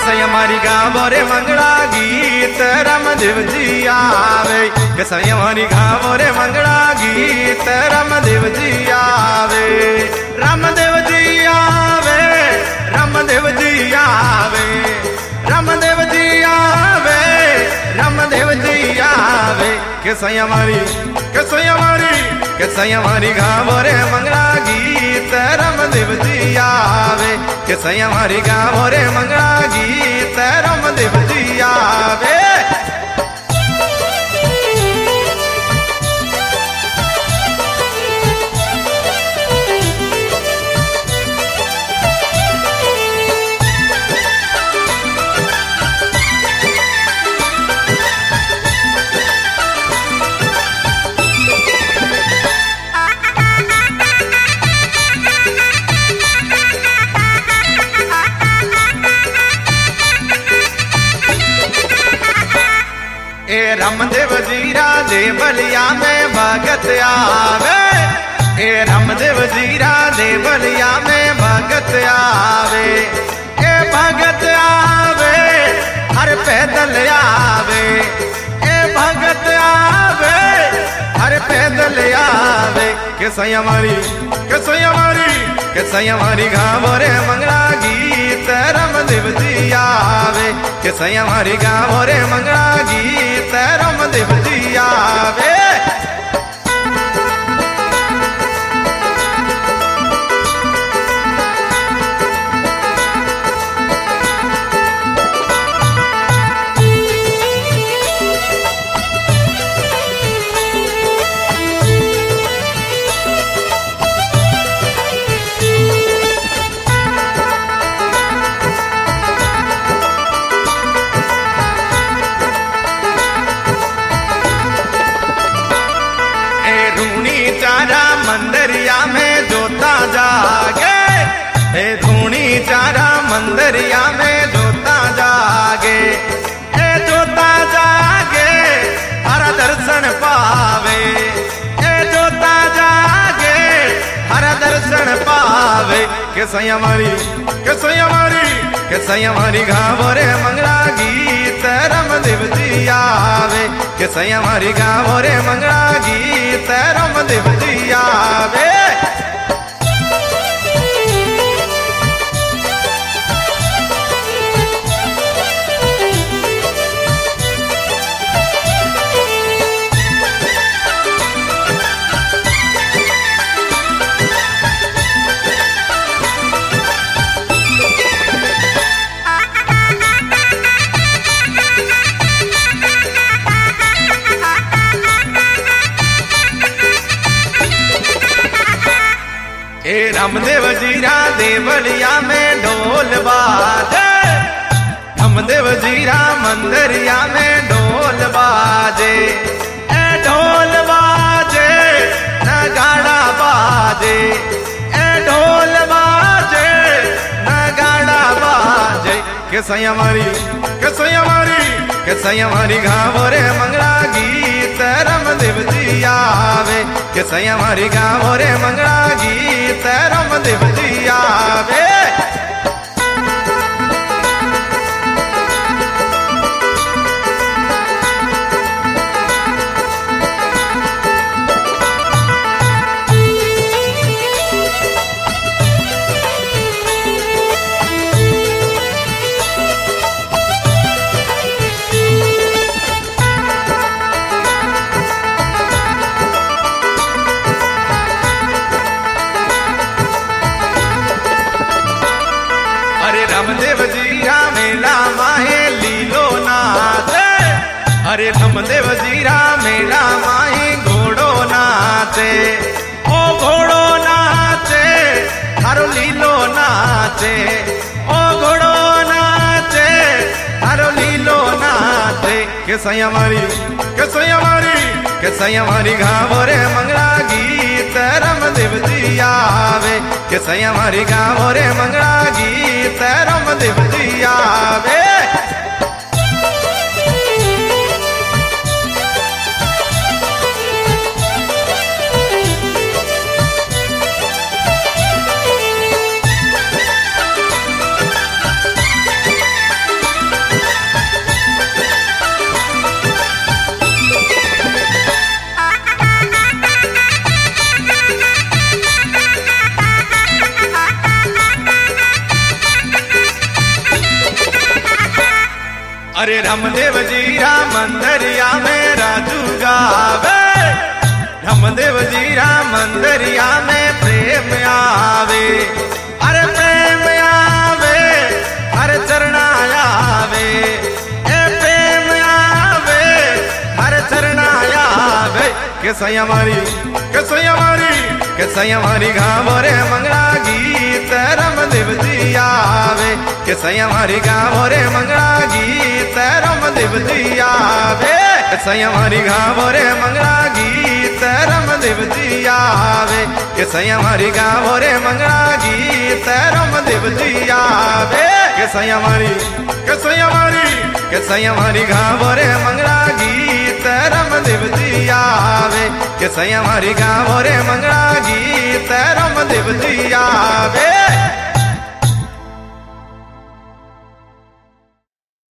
सैया मारी गावो रे मंगला गीत रामदेव जी आवे, के सैया मारी गावो रे मंगला गीत रामदेव जी आवे, रामदेव जी आवे, रामदेव जी आवे, रामदेव जी आवे, रामदेव जी आवे, के सैया मारी, के सैया मारी, के सैया मारी गावो रे मंगला गीत रामदेव जी आवे, के सैया मारी गावो रे मंगला गीत रामदेव जी आवे। ए रामदेव जी राधे बलिया में भगत आवे, ए रामदेव जी राधे बलिया में भगत आवे, ए भगत आवे हर पैदल आवे, ए भगत आवे हर पैदल आवे, के सैया मारी, के सैया मारी, के सैया मारी गावो रे मंगला गीत रामदेव जी आवे, के सैया मारी गावो रे मंगला गीत रामदेव जी आवे। चारा मंदरिया में जोता जागे, ए धूनी चारा मंदरिया में जोता जागे, ए जोता जागे हर दर्शन पावे, ए जोता जागे हर दर्शन पावे, के सैया मारी, के सैया मारी, के सैया मारी गावो रे मंगला गीत रामदेव जी आवे, के सैया मारी गावो रे मंगला गीत रामदेव जी आवे। ए रामदेव जी राधे बलिया में ढोल बाजे, रामदेव जी राम मंदिरिया में ढोल बाजे, ए ढोल बाजे नगाड़ा बाजे, ए ढोल बाजे नगाड़ा बाजे, के सैया मारी, के सैया मारी, के सैया मारी गावो रे मंगला गीत रामदेव जी आवे, के सैया मारी गावो रे मंगला गीत रामदेव जी आवे। रामदेव जी रामेला माहे लीलो नाचे, अरे रामदेव जी रामेला माहे घोड़ो नाचे, ओ घोड़ो नाचे हरो लीलो नाचे, ओ घोड़ो नाचे हरो लीलो नाचे, के सैया मारी, के सैया मारी, के सैया मारी गावो रे मंगला गीत रामदेव जी आवे, के सैया मारी गावो रे मंगला गीत रामदेव जी आवे। अरे रामदेव जी राम मंदरिया में राजू गावे, रामदेव जी राम मंदरिया में प्रेम आवे, अरे प्रेम आवे, हर चरणा आवे, ए प्रेम आवे, हर चरणा आवे। कैसे हमारी गाँव रे मंगला गीत रामदेव जी आवे, कैसे हमारी गाँव रे मंगला गीत रामदेव जी आवे, कैसे हमारी गाँव रे मंगला गीत रामदेव जी आवे, कैसे हमारी गाँव रे मंगला गीत रामदेव जी आवे, कैसे हमारी गाँव रे मंगला गीत रामदेव जी आवे, कैसे हमारी गाँव रे मंगला गीत रामदेव जी आवे।